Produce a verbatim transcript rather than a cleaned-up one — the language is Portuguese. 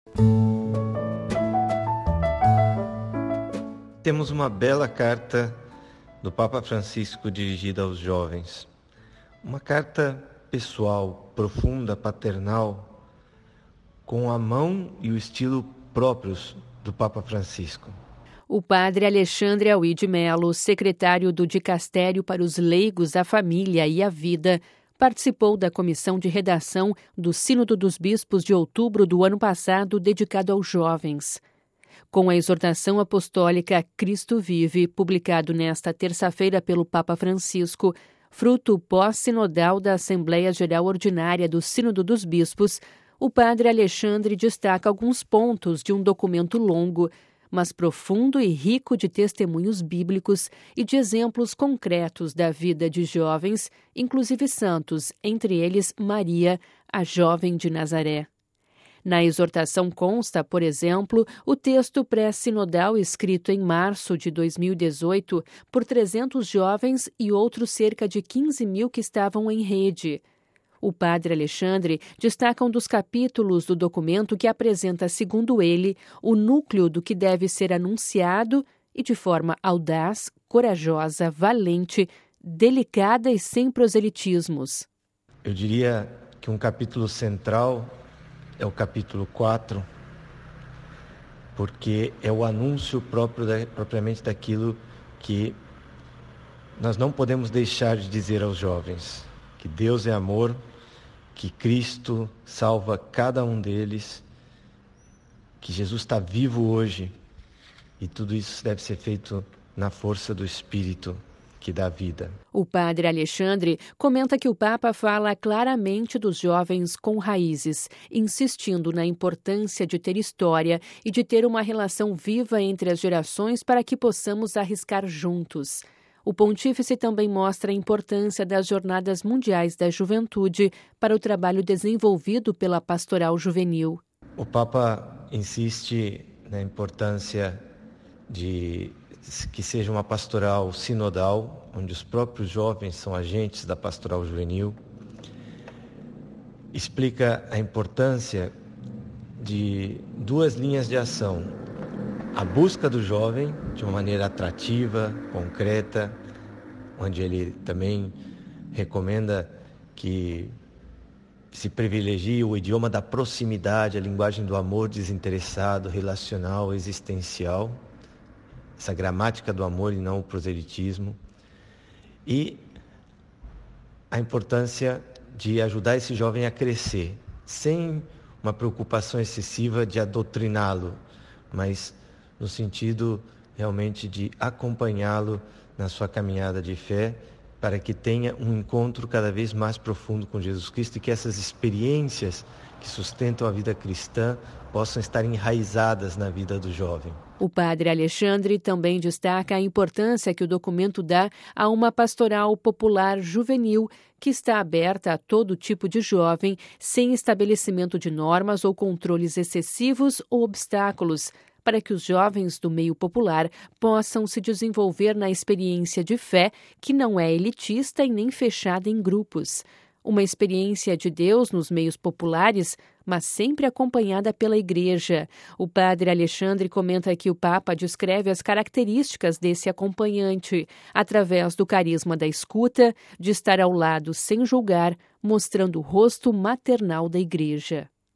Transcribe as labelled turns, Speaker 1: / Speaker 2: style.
Speaker 1: Temos uma bela carta do Papa Francisco dirigida aos jovens. Uma carta pessoal, profunda, paternal, com a mão e o estilo próprios do Papa Francisco.
Speaker 2: O padre Alexandre Alí de Mello, secretário do Dicastério para os Leigos, a Família e a Vida, participou da comissão de redação do Sínodo dos Bispos de outubro do ano passado, dedicado aos jovens. Com a exortação apostólica Cristo Vive, publicado nesta terça-feira pelo Papa Francisco, fruto pós-sinodal da Assembleia Geral Ordinária do Sínodo dos Bispos, o padre Alexandre destaca alguns pontos de um documento longo, mas profundo e rico de testemunhos bíblicos e de exemplos concretos da vida de jovens, inclusive santos, entre eles Maria, a jovem de Nazaré. Na exortação consta, por exemplo, o texto pré-sinodal escrito em março de dois mil e dezoito por trezentos jovens e outros cerca de quinze mil que estavam em rede. O padre Alexandre destaca um dos capítulos do documento que apresenta, segundo ele, o núcleo do que deve ser anunciado e de forma audaz, corajosa, valente, delicada e sem proselitismos.
Speaker 1: Eu diria que um capítulo central é o capítulo quatro, porque é o anúncio próprio da, propriamente daquilo que nós não podemos deixar de dizer aos jovens, que Deus é amor, que Cristo salva cada um deles, que Jesus está vivo hoje, e tudo isso deve ser feito na força do Espírito que dá vida.
Speaker 2: O padre Alexandre comenta que o Papa fala claramente dos jovens com raízes, insistindo na importância de ter história e de ter uma relação viva entre as gerações para que possamos arriscar juntos. O pontífice também mostra a importância das Jornadas Mundiais da Juventude para o trabalho desenvolvido pela Pastoral Juvenil.
Speaker 1: O Papa insiste na importância de que seja uma pastoral sinodal, onde os próprios jovens são agentes da pastoral juvenil. Explica a importância de duas linhas de ação: a busca do jovem de uma maneira atrativa, concreta, onde ele também recomenda que se privilegie o idioma da proximidade, a linguagem do amor desinteressado, relacional, existencial, essa gramática do amor e não o proselitismo, e a importância de ajudar esse jovem a crescer, sem uma preocupação excessiva de adoutriná-lo, mas no sentido realmente de acompanhá-lo na sua caminhada de fé, para que tenha um encontro cada vez mais profundo com Jesus Cristo e que essas experiências que sustentam a vida cristã possam estar enraizadas na vida do jovem.
Speaker 2: O padre Alexandre também destaca a importância que o documento dá a uma pastoral popular juvenil que está aberta a todo tipo de jovem, sem estabelecimento de normas ou controles excessivos ou obstáculos, para que os jovens do meio popular possam se desenvolver na experiência de fé que não é elitista e nem fechada em grupos. Uma experiência de Deus nos meios populares, mas sempre acompanhada pela Igreja. O padre Alexandre comenta que o Papa descreve as características desse acompanhante, através do carisma da escuta, de estar ao lado sem julgar, mostrando o rosto maternal da Igreja.